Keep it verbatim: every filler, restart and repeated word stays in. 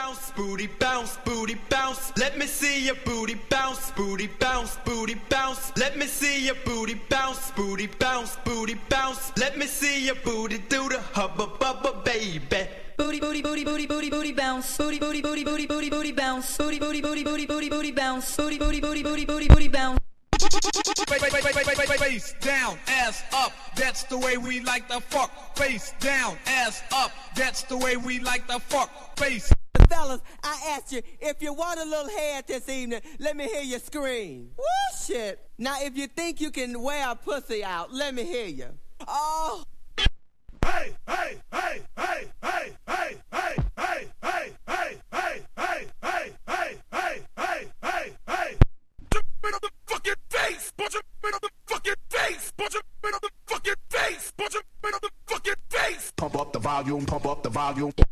bounce, booty bounce, booty bounce. Let me see your booty bounce, booty bounce, booty bounce. Let me see your booty bounce, booty bounce, booty bounce. Let me see your booty do the hubba bubba, baby. Booty, booty, booty, booty, booty, booty bounce. Booty, booty, booty, booty, booty, booty bounce. Booty, booty, booty, booty, booty, booty bounce. Booty, booty, booty, booty, booty, booty bounce. Face down, ass up, that's the way we like to fuck. Face down, ass up, that's the way we like to fuck. Face. Fellas, I asked you, if you want a little head this evening, let me hear you scream. Woo, shit. Now, if you think you can wear a pussy out, let me hear you. Oh. Hey, hey, hey, hey, hey, hey, hey, hey, hey, hey, hey, hey, hey, hey, hey, hey, hey, hey. Punch him in the fucking face! Punch him in the fucking face! Punch him in the fucking face! Punch him in the fucking face! Pump up the volume, pump up the volume.